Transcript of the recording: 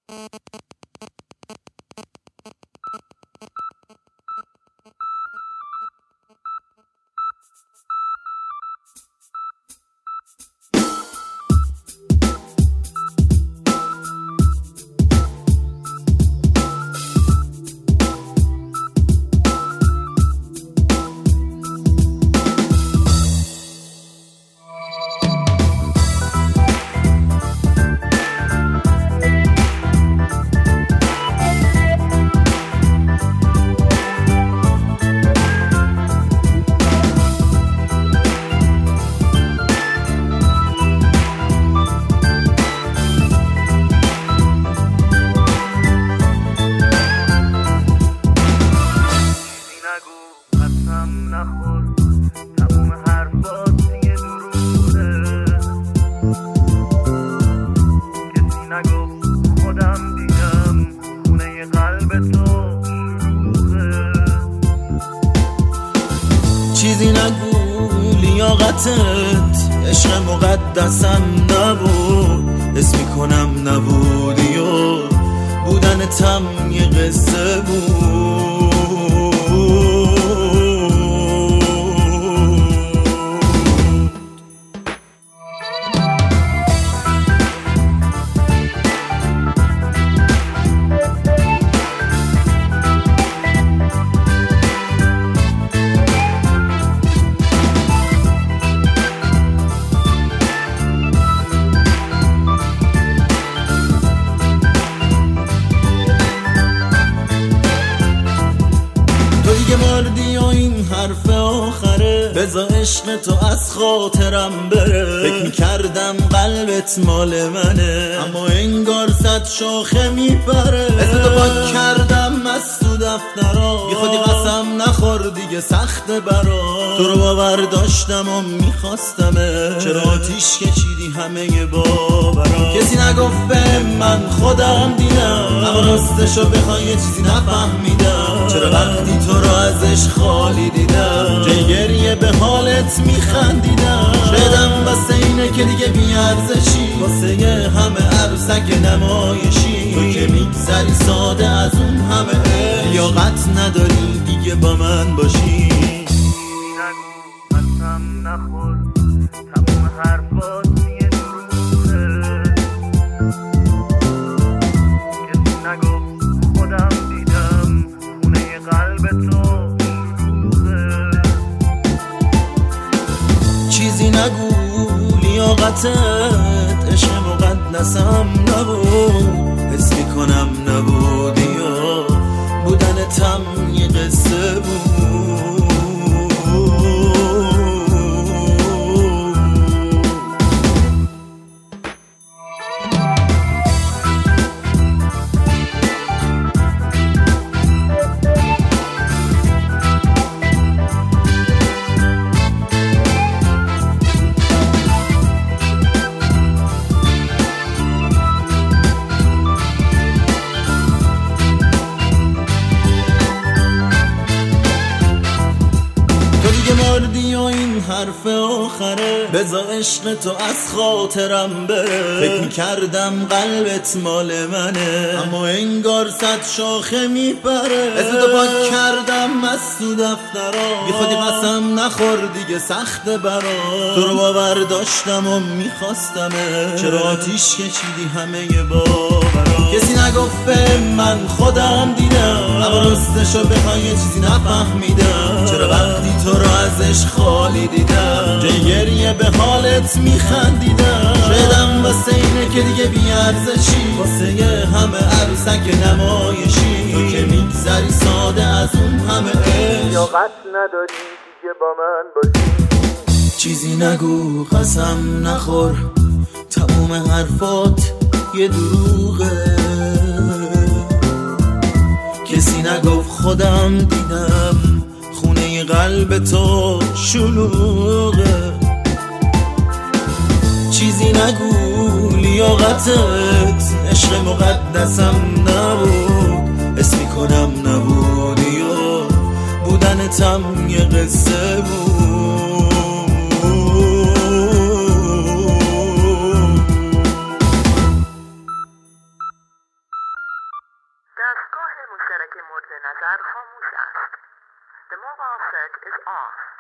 چیزی نگو لیاقتت عشق مقدسم نبود، حس میکنم نبودی و بودنتم یه قصه بود. مردی و این حرف آخره، بذار عشق تو از خاطرم بره. فکر میکردم قلبت مال منه، اما انگار صد شاخه میپره. اسم تو پاک کردم از تو دفترا، بی خودی قسم نخور دیگه سخته برا. تو رو باور داشتم و میخواستمه، چرا آتیش کشیدی همه باورا. کسی نگفت به من خودم دیدم، اما راستشو بخوای یه چیزی نفهمیدم. چرا وقتی تو رو ازش خالی دیدم، جای گریه به حالت میخندیدم. شایدم واسه اینه که دیگه بیارزشی، واسه همه عروسک نمایشی. تو که میگذری ساده از اون همه، لیاقت نداری دیگه با من باشی. نگو قسم نخور، تموم حرفات یه دروغه. کسی نگفت خودم دیدم، خونه قلب تو شلوغه. چیزی نگو لیاقتت عشق مقدسم نبود، حس میکنم نبودی و بودنتم یه قصه بود. مردی و این حرف آخره، بذار عشق تو از خاطرم بره. فکر میکردم قلبت مال منه، اما انگار صد شاخه میپره. اسم تو پاک کردم از تو دفترا، بی خودی قسم نخور دیگه سخته برا. تو رو باور داشتم و میخواستمه، چرا آتیش کشیدی همه باورا. کسی نگفت به من خودم دیدم، اما راستشو بخوای یه چیزی نفهمیدم. چرا وقتی تو رو ازش خالی دیدم، جای گریه به حالت میخندیدم. شایدم واسه اینه که دیگه بیارزشی، واسه همه عروسک نمایشی. تو که میگذری ساده از اون همه عشق، لیاقت نداری دیگه با من باشی. چیزی نگو قسم نخور، تموم حرفات یه دروغه. کسی نگفت خودم دیدم، خونه قلب تو شلوغه. چیزی نگو لیاقتت عشق مقدسم نبود، حس میکنم نبودی و بودنتم یه قصه بود. نظر خاموش است. The mobile set is off.